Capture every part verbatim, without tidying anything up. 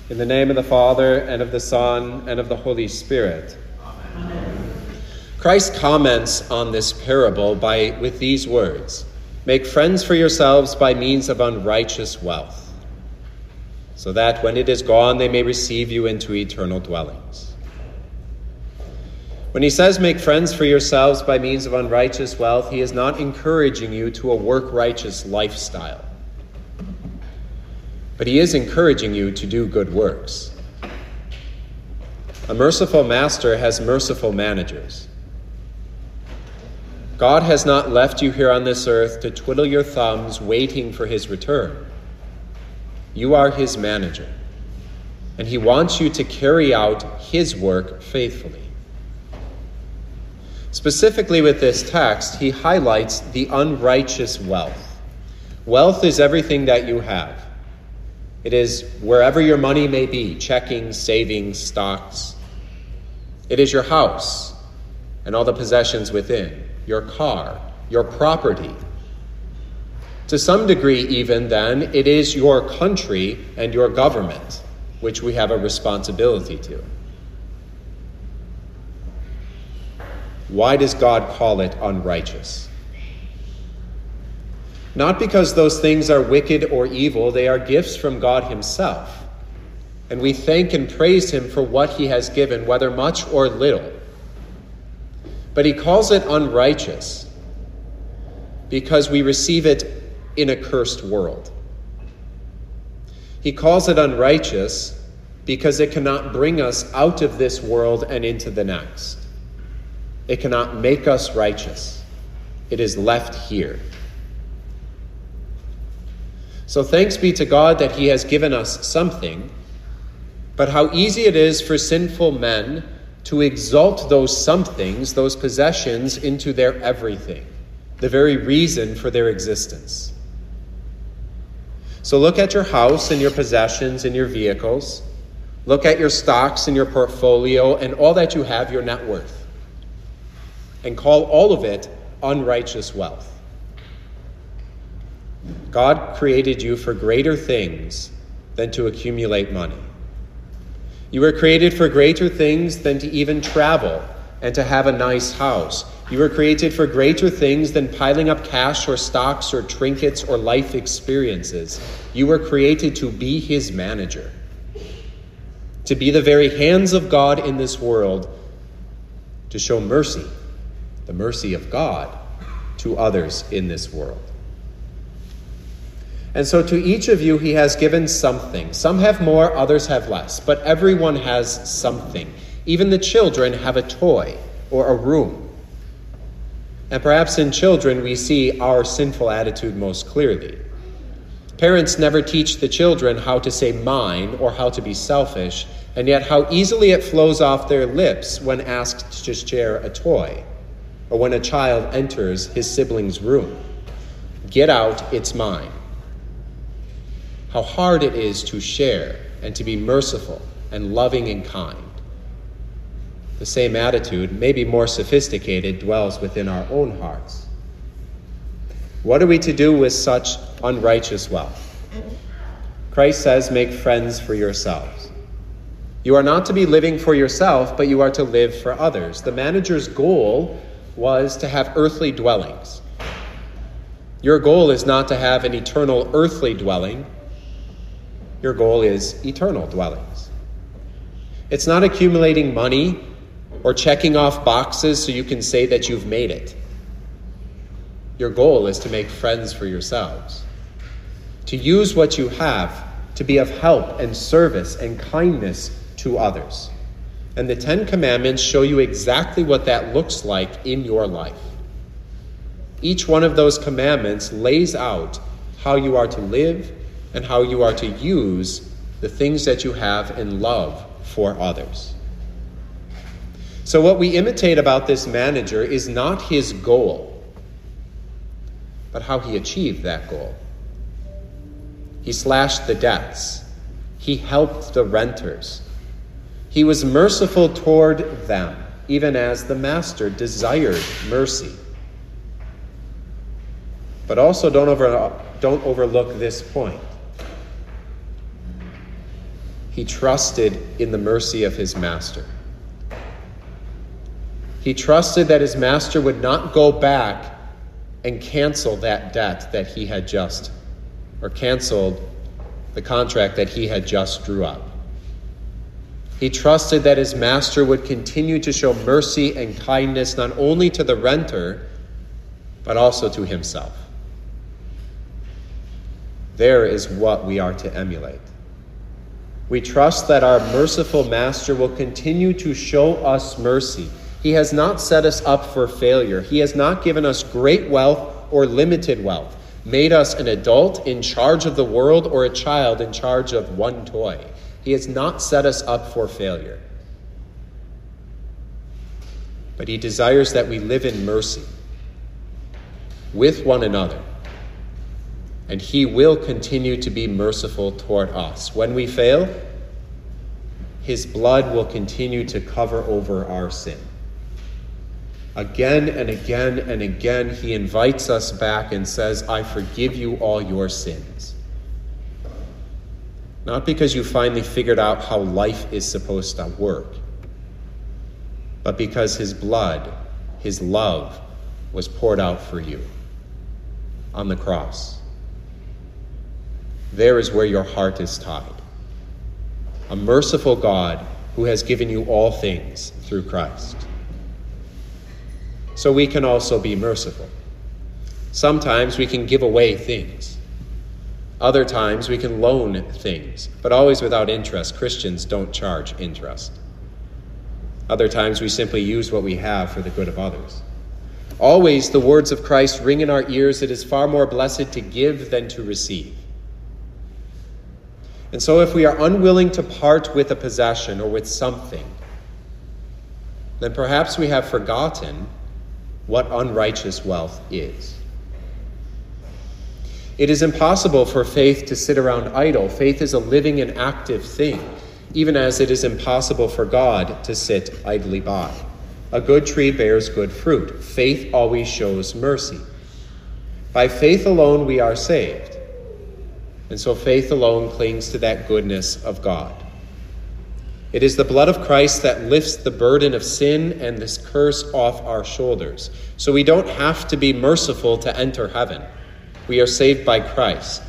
In the name of the Father, and of the Son, and of the Holy Spirit. Amen. Christ comments on this parable by with these words, "Make friends for yourselves by means of unrighteous wealth, so that when it is gone they may receive you into eternal dwellings." When he says make friends for yourselves by means of unrighteous wealth, he is not encouraging you to a work-righteous lifestyle. But he is encouraging you to do good works. A merciful master has merciful managers. God has not left you here on this earth to twiddle your thumbs waiting for his return. You are his manager, and he wants you to carry out his work faithfully. Specifically with this text, he highlights the unrighteous wealth. Wealth is everything that you have. It is wherever your money may be, checking, savings, stocks. It is your house and all the possessions within, your car, your property. To some degree even then, it is your country and your government, which we have a responsibility to. Why does God call it unrighteous? Not because those things are wicked or evil, they are gifts from God himself. And we thank and praise him for what he has given, whether much or little. But he calls it unrighteous because we receive it in a cursed world. He calls it unrighteous because it cannot bring us out of this world and into the next. It cannot make us righteous. It is left here. So thanks be to God that he has given us something, but how easy it is for sinful men to exalt those somethings, those possessions, into their everything, the very reason for their existence. So look at your house and your possessions and your vehicles. Look at your stocks and your portfolio and all that you have, your net worth, and call all of it unrighteous wealth. God created you for greater things than to accumulate money. You were created for greater things than to even travel and to have a nice house. You were created for greater things than piling up cash or stocks or trinkets or life experiences. You were created to be his manager, to be the very hands of God in this world, to show mercy, the mercy of God, to others in this world. And so to each of you, he has given something. Some have more, others have less, but everyone has something. Even the children have a toy or a room. And perhaps in children, we see our sinful attitude most clearly. Parents never teach the children how to say mine or how to be selfish, and yet how easily it flows off their lips when asked to share a toy, or when a child enters his sibling's room. Get out, it's mine. How hard it is to share and to be merciful and loving and kind. The same attitude, maybe more sophisticated, dwells within our own hearts. What are we to do with such unrighteous wealth? Christ says, make friends for yourselves. You are not to be living for yourself, but you are to live for others. The manager's goal was to have earthly dwellings. Your goal is not to have an eternal earthly dwelling. Your goal is eternal dwellings. It's not accumulating money or checking off boxes so you can say that you've made it. Your goal is to make friends for yourselves, to use what you have to be of help and service and kindness to others. And the Ten Commandments show you exactly what that looks like in your life. Each one of those commandments lays out how you are to live and how you are to use the things that you have in love for others. So what we imitate about this manager is not his goal, but how he achieved that goal. He slashed the debts. He helped the renters. He was merciful toward them, even as the master desired mercy. But also don't over, don't overlook this point. He trusted in the mercy of his master. He trusted that his master would not go back and cancel that debt that he had just, or canceled the contract that he had just drew up. He trusted that his master would continue to show mercy and kindness not only to the renter, but also to himself. There is what we are to emulate. We trust that our merciful master will continue to show us mercy. He has not set us up for failure. He has not given us great wealth or limited wealth, made us an adult in charge of the world or a child in charge of one toy. He has not set us up for failure. But he desires that we live in mercy with one another. And he will continue to be merciful toward us. When we fail, his blood will continue to cover over our sin. Again and again and again, he invites us back and says, I forgive you all your sins. Not because you finally figured out how life is supposed to work, but because his blood, his love, was poured out for you on the cross. There is where your heart is tied. A merciful God who has given you all things through Christ. So we can also be merciful. Sometimes we can give away things. Other times we can loan things, but always without interest. Christians don't charge interest. Other times we simply use what we have for the good of others. Always the words of Christ ring in our ears, it is far more blessed to give than to receive. And so if we are unwilling to part with a possession or with something, then perhaps we have forgotten what unrighteous wealth is. It is impossible for faith to sit around idle. Faith is a living and active thing, even as it is impossible for God to sit idly by. A good tree bears good fruit. Faith always shows mercy. By faith alone we are saved. And so faith alone clings to that goodness of God. It is the blood of Christ that lifts the burden of sin and this curse off our shoulders. So we don't have to be merciful to enter heaven. We are saved by Christ.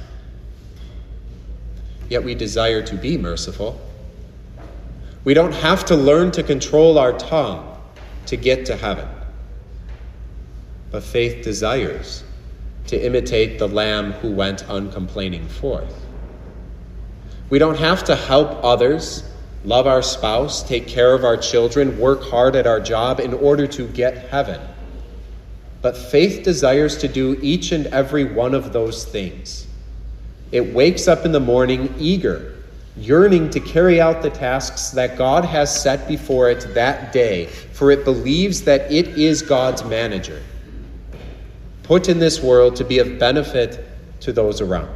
Yet we desire to be merciful. We don't have to learn to control our tongue to get to heaven. But faith desires to imitate the Lamb who went uncomplaining forth. We don't have to help others, love our spouse, take care of our children, work hard at our job in order to get heaven. But faith desires to do each and every one of those things. It wakes up in the morning eager, yearning to carry out the tasks that God has set before it that day, for it believes that it is God's manager, put in this world to be of benefit to those around.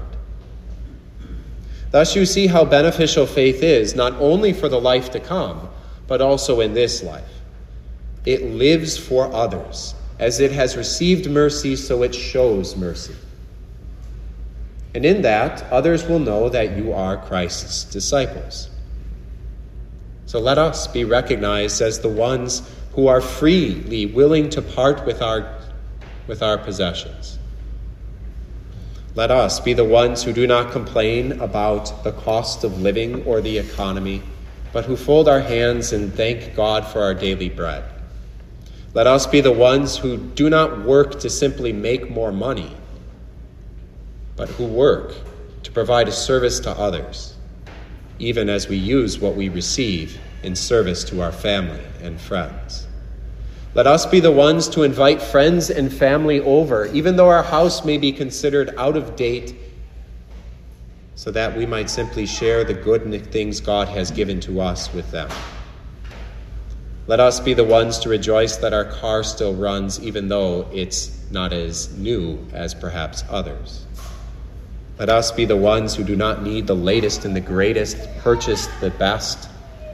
Thus you see how beneficial faith is, not only for the life to come, but also in this life. It lives for others. As it has received mercy, so it shows mercy. And in that, others will know that you are Christ's disciples. So let us be recognized as the ones who are freely willing to part with our, with our possessions. Let us be the ones who do not complain about the cost of living or the economy, but who fold our hands and thank God for our daily bread. Let us be the ones who do not work to simply make more money, but who work to provide a service to others, even as we use what we receive in service to our family and friends. Let us be the ones to invite friends and family over, even though our house may be considered out of date, so that we might simply share the good things God has given to us with them. Let us be the ones to rejoice that our car still runs, even though it's not as new as perhaps others. Let us be the ones who do not need the latest and the greatest, purchase the best.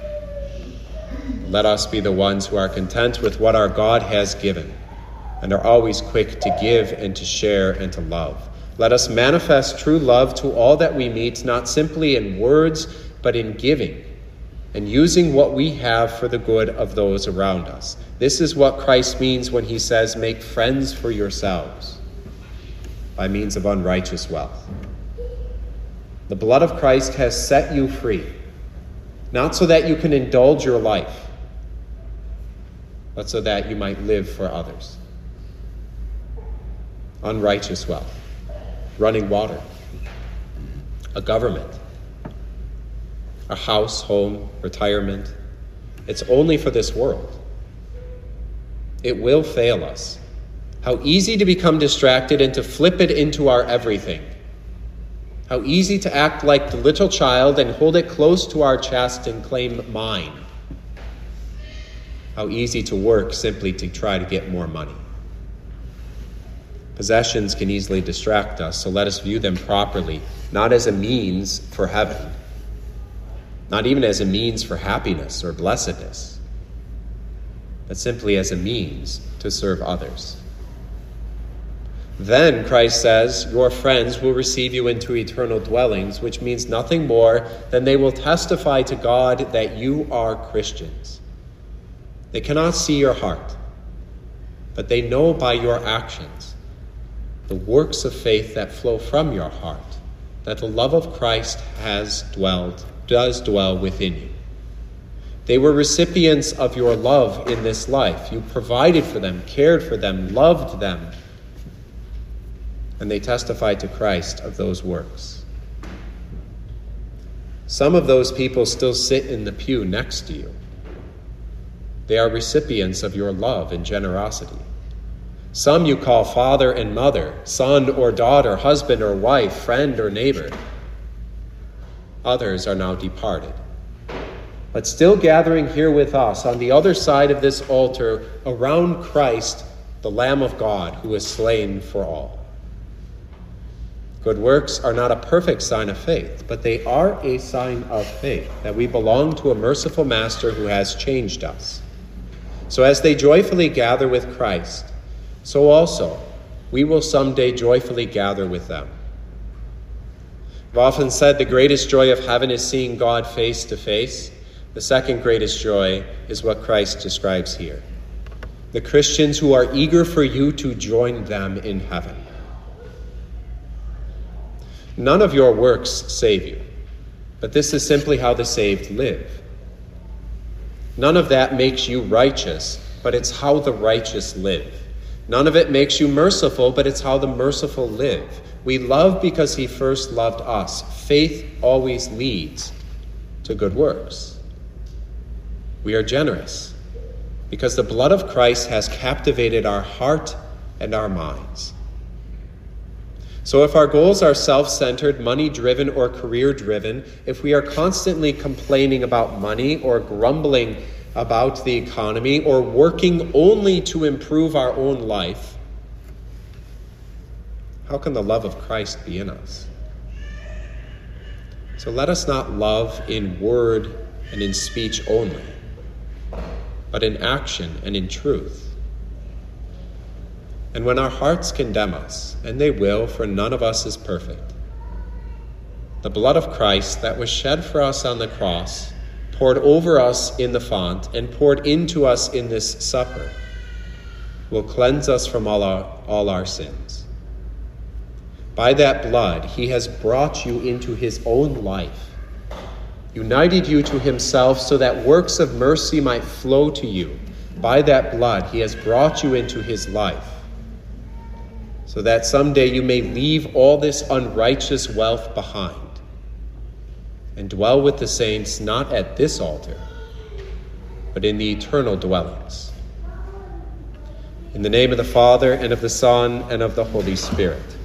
Let us be the ones who are content with what our God has given and are always quick to give and to share and to love. Let us manifest true love to all that we meet, not simply in words, but but in giving and using what we have for the good of those around us. This is what Christ means when he says, make friends for yourselves by means of unrighteous wealth. The blood of Christ has set you free, not so that you can indulge your life, but so that you might live for others. Unrighteous wealth, running water, a government, a house, home, retirement. It's only for this world. It will fail us. How easy to become distracted and to flip it into our everything. How easy to act like the little child and hold it close to our chest and claim mine. How easy to work simply to try to get more money. Possessions can easily distract us, so let us view them properly, not as a means for heaven, not even as a means for happiness or blessedness, but simply as a means to serve others. Then, Christ says, your friends will receive you into eternal dwellings, which means nothing more than they will testify to God that you are Christians. They cannot see your heart, but they know by your actions, the works of faith that flow from your heart, that the love of Christ has dwelled, does dwell within you. They were recipients of your love in this life. You provided for them, cared for them, loved them, and they testified to Christ of those works. Some of those people still sit in the pew next to you. They are recipients of your love and generosity. Some you call father and mother, son or daughter, husband or wife, friend or neighbor. Others are now departed, but still gathering here with us on the other side of this altar around Christ, the Lamb of God, who is slain for all. Good works are not a perfect sign of faith, but they are a sign of faith, that we belong to a merciful Master who has changed us. So as they joyfully gather with Christ, so also we will someday joyfully gather with them. I've often said the greatest joy of heaven is seeing God face to face. The second greatest joy is what Christ describes here. The Christians who are eager for you to join them in heaven. None of your works save you, but this is simply how the saved live. None of that makes you righteous, but it's how the righteous live. None of it makes you merciful, but it's how the merciful live. We love because he first loved us. Faith always leads to good works. We are generous because the blood of Christ has captivated our heart and our minds. So if our goals are self-centered, money-driven, or career-driven, if we are constantly complaining about money or grumbling about the economy or working only to improve our own life, how can the love of Christ be in us? So let us not love in word and in speech only, but in action and in truth. And when our hearts condemn us, and they will, for none of us is perfect, the blood of Christ that was shed for us on the cross, poured over us in the font, and poured into us in this supper, will cleanse us from all our, all our sins. By that blood, he has brought you into his own life, united you to himself so that works of mercy might flow to you. By that blood, he has brought you into his life, so that someday you may leave all this unrighteous wealth behind and dwell with the saints not at this altar, but in the eternal dwellings. In the name of the Father, and of the Son, and of the Holy Spirit.